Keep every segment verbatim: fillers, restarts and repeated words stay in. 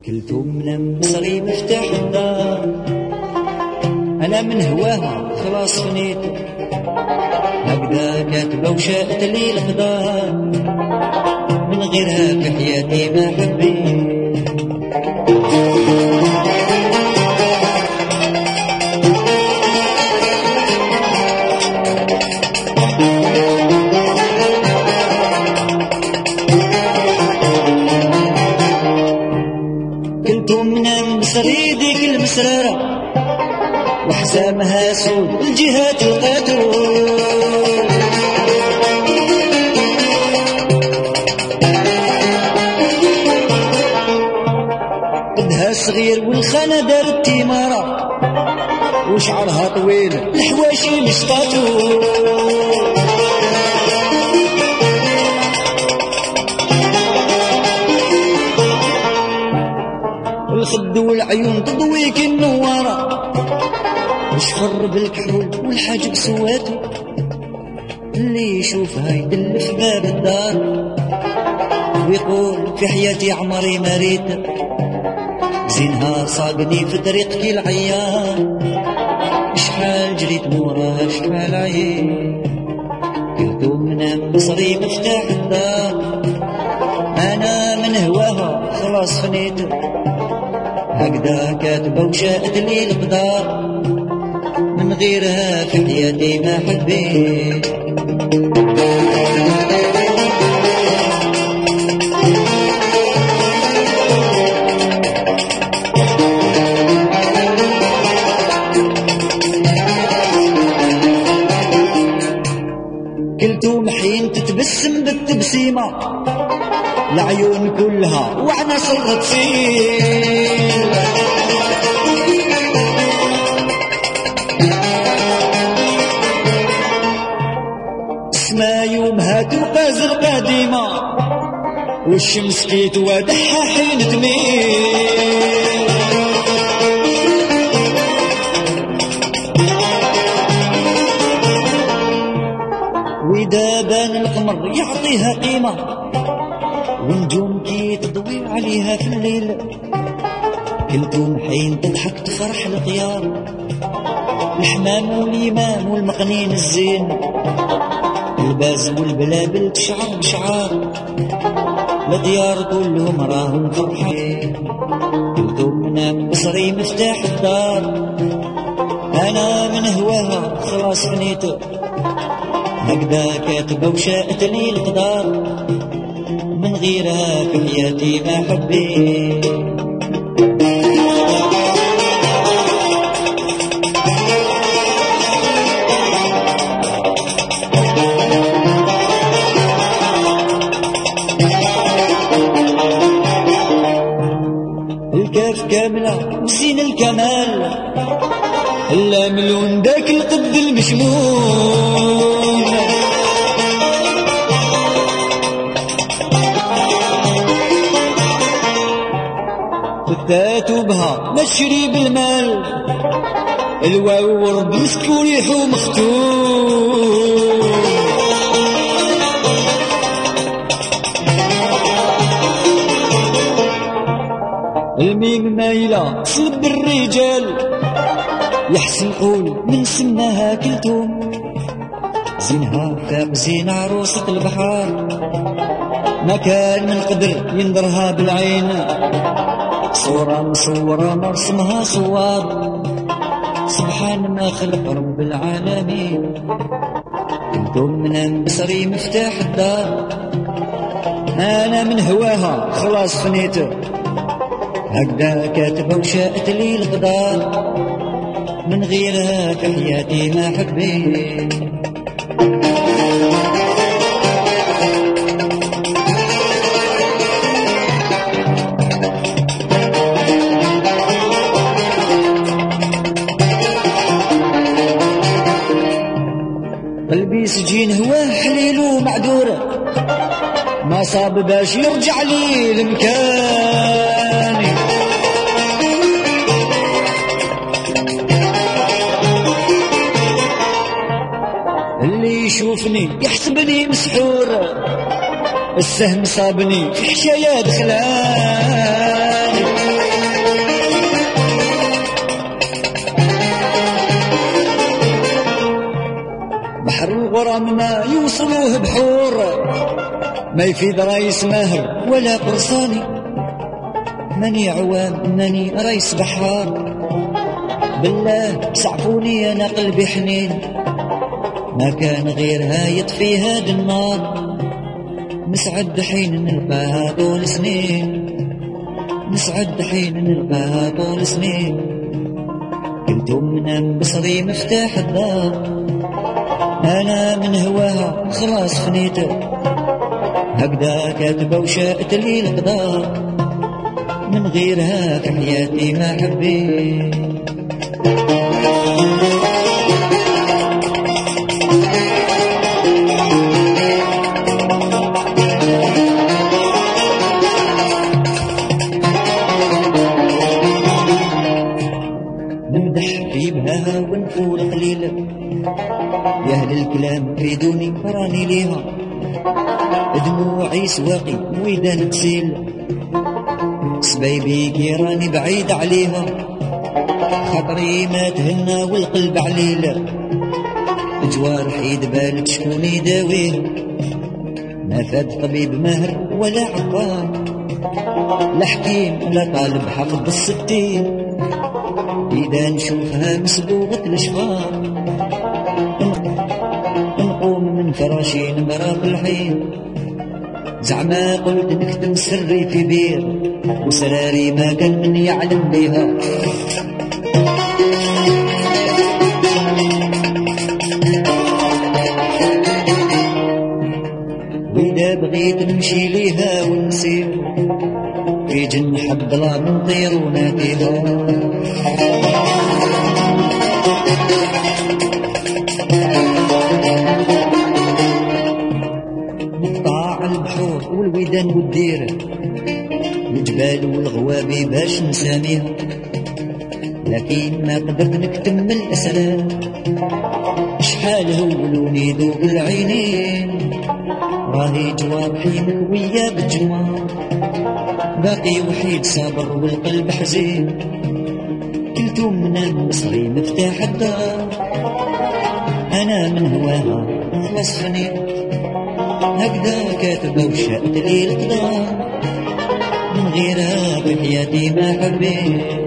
كلتو من مصري مفتاح الدار، أنا من هواها خلاص فنيت، هكذا كاتبة وشاءت لي القدار، من غيرها في حياتي ما حبيت. كلتو من المصري ديك المسرارة، وحزامها سود الجهات القاتل، قدها صغير والخانة دارت تيمارة، وشعرها طويل الحواشي مسقاتو. الخد والعيون تضوي كالنوارة، وشفر بالكحول والحاجب سواتو، اللي يشوفها يدلف باب الدار، ويقول في حياتي عمري ما ريت، زينها صاقني في طريقك العيان، شحال جريت موراها شحال عييت. كلتو من مصري مفتاح الدار، أنا من هواها خلاص فنيت، هكذا كاتبة وشاءت لي القدار، من غيرها في حياتي ما حبيت. كلتو محين تتبسم بالتبسيمة، العيون كلها وعنا صلغة سيل، اسما يومها تقازغ قديمة، والشمس كي توادحها حين تميل. وإذا بان القمر يعطيها قيمة، ونجوم كي تضوي عليها في الليل. كلتو محين تضحك تفرح الغيار، الحمام واليمام والمقنين الزين، الباز والبلابل تشعر بشعار، الديار كلهم راهم فرحين. كلتو من مصري مفتاح الدار، أنا من هواها خلاص فنيت، هكذا كاتبة وشاءت لي القدار، من غيرها في حياتي ما حبيت. الكاف كاملة وزين الكمال، اللام لون داك القد المشموم، فتاتو بها مشري بالمال، الواو ورد مسك وريحو مختوم. الميم مايلة صلب الرجال، يحسن قول من سماها كلتوم، زينها فاق زين عروسة البحار، ما كان من قدر ينظرها بالعين، صورة مصورة مرسمها صوار، سبحان ما خلق رب العالمين. كلتو من مصري مفتاح الدار، أنا من هواها خلاص فنيت، هكذا كاتبة وشاءت لي القدار، من غيرها في حياتي ما حبيت. قلبي سجين هواه حليل ومعذور، ما صاب باش يرجع لي لمكاني. اللي يشوفني يحسبني مسحور، السهم صابني في حشايا دخلاني. ما يفيد رئيس ماهر ولا قرصاني، ماني عوام ماني رئيس بحار. بالله سعفوني انا قلبي حنين، ما كان غيرها يطفي هاد النار. نسعد حين نلقاها طول سنين، نسعد حين نلقاها طول سنين. كنتو من بصري مفتاح الدار، انا من هواها خلاص فنيته. هكذا كاتبه وشاءت لي القدار، من غيرها في حياتي ما حبيت. نمدح في بهاها ونقول قليلا، يا اهل الكلام فيدوني راني ليها. دموعي سواقي ويدان تسيل، سبايبي كي راني بعيد عليها. خاطري ما تهنى والقلب عليلة، جوارحي دبالت شكون يداويها. ما فاد طبيب ماهر ولا عقار، لا حكيم لا طالب حفظ الستين. إذا نشوفها مسبوغة الشفار، نقوم من فراشي نمرا في الحين. زعما قلت نكتم سري في بير، وسراري ما كان من يعلم بيها. وإذا بغيت نمشي ليها ونسير، في جنح الظلام نطير وناديها. نقطع البحور والويدان والدير، الجبال والغوابي باش نساميها. لكن ما قدرت نكتمل الأسرار، شحال هولوني ذوق العينين. راهي جوارحي مكوية بالجمار، باقي وحيد صابر والقلب حزين. كلتو من المصري مفتاح الدار، انا من هواها خلاص فنيت. هكذا كاتبه وشاءت لي القدار، من غيرها بحياتي ما حبيت.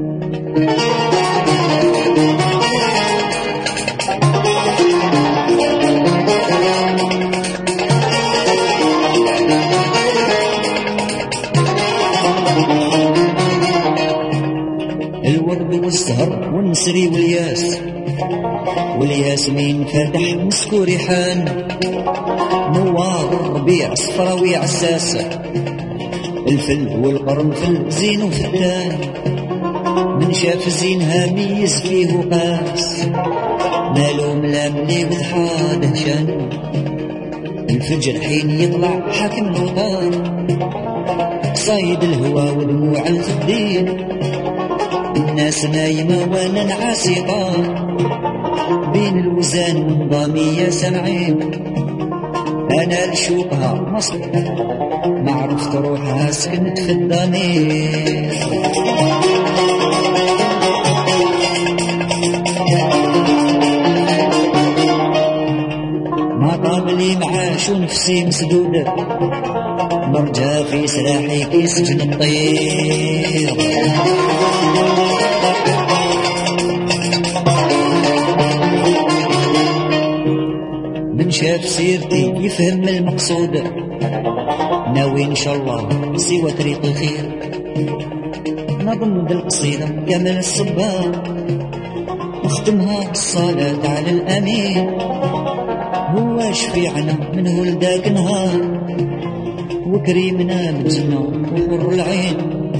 الورد والزهر والنسري والياس، والياسمين فاتح مسكو ريحان. نوار الربيع صفراوي عساسة، الفل والقرنفل زين وفتان. من شاف زينها ميز فيه وقاس، مالو ملاملي وضحاده شان. الفجر حين يطلع حاكم الوطان، صايد الهوى ودموع الخدين. الناس نايمة وانا نعاسي طار، بين الوزان والنظامية سمعين. انا لشوقها مصر ما عرفت روحها، سكنت في الضمير. ما طابلي معاش ونفسي مسدودة، مرجع في سلاحي كي سجن الطير. من شاف سيرتي يفهم المقصود، ناوي ان شاء الله سوى طريق الخير. نظم بالقصيدة كامل الصبار، نختمها بالصلاة على الأمين. هو شفيعنا من ولداك نهار، وكريمنا بالجنة وحر العين.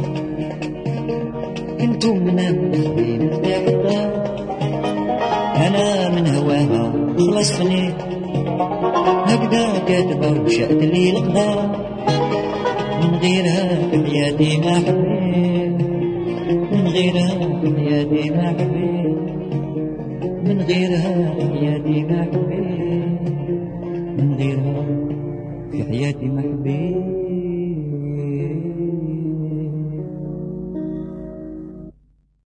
كنتم منا بالخير مفتاح الدار، أنا من هواها خلاص فنيت. هكذا كاتبه وشاءت لي القدار، من غيرها في حياتي ما حبيت. من غيرها في حياتي ما حبيت. من غيرها في حياتي ما حبيت. من غيرها في حياتي ما حبيت.